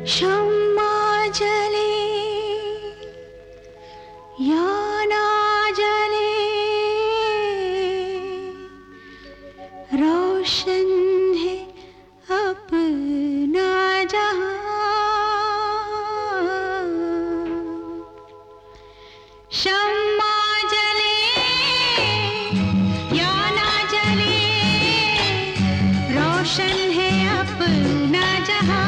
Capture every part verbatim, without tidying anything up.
शम्मा जले या ना जले, रोशन है अपना जहां। शम्मा जले या ना जले, रोशन है अपना जहां।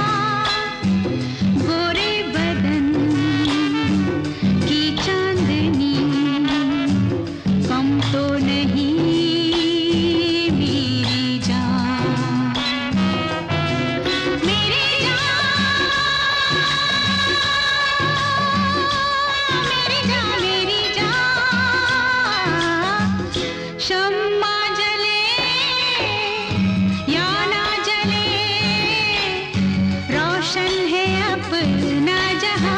शम्मा जले या ना जले, रोशन है अपना जहां।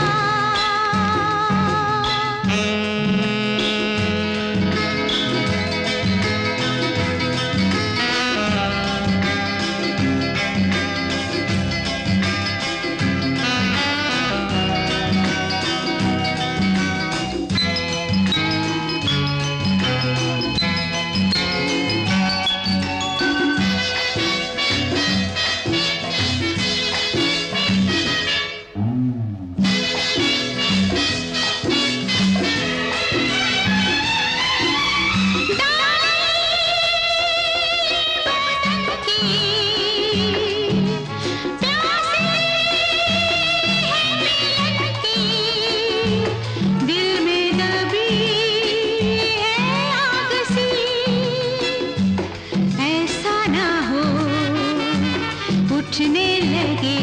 उठने लगे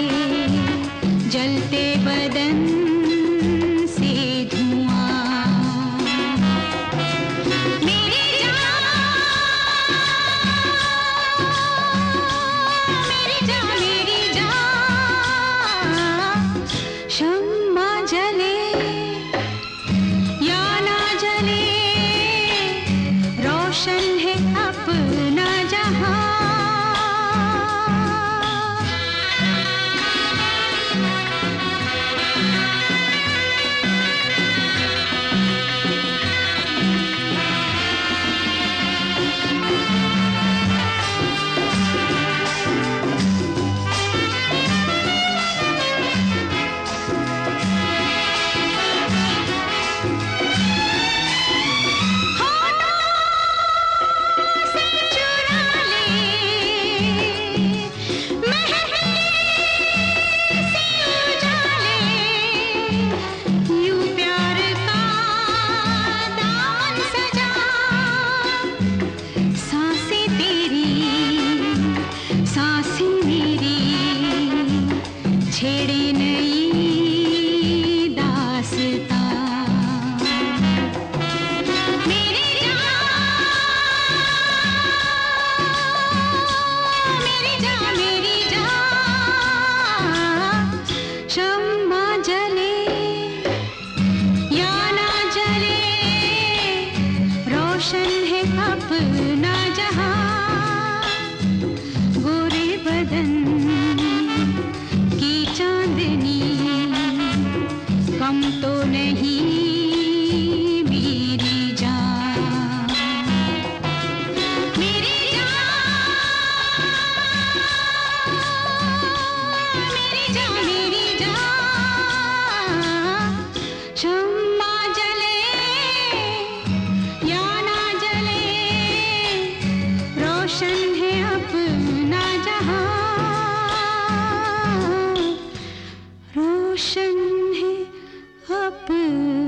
जलते बदन से धुआं। मेरी जान, मेरी जान, मेरी जान। शम्मा जले या ना जले, रोशन है अपना जहां। छेड़ी नई दास्तां। मेरी जान, मेरी जान, मेरी जान। शम्मा जले या ना जले, रोशन है अपना जहां। गोरे बदन चांदनी कम तो नहीं मेरी जान। मेरी जान, मेरी जान, मेरी जान। शम्मा जले या ना जले, रोशन है अपना जहां। रोशन है अपना